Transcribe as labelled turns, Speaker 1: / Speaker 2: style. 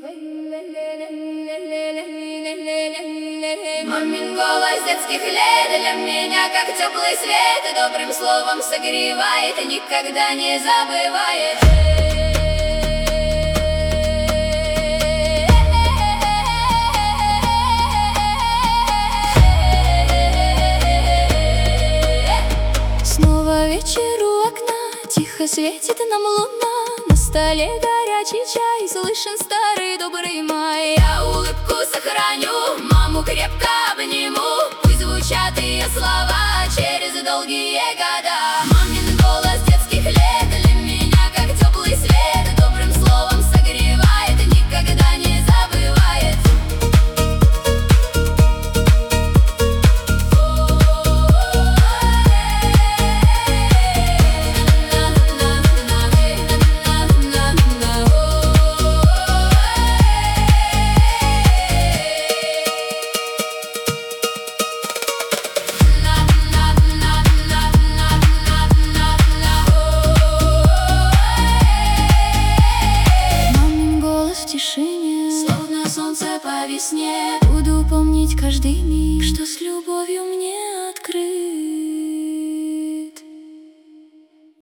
Speaker 1: Мамин голос детских лет для меня как теплый свет, и добрым словом согревает, и никогда не забывает.
Speaker 2: Снова вечер у окна, тихо светит нам луна, на столе горячий чай, слышен старый добрый май.
Speaker 1: Я улыбку сохраню, маму крепко обниму, пусть звучат ее слова через долгие года. Мамин голос детских лет для меня как теплый свет, добрым словом согревает, и никогда не забывает.
Speaker 2: Словно солнце по весне, буду помнить каждый миг, что с любовью мне открыл.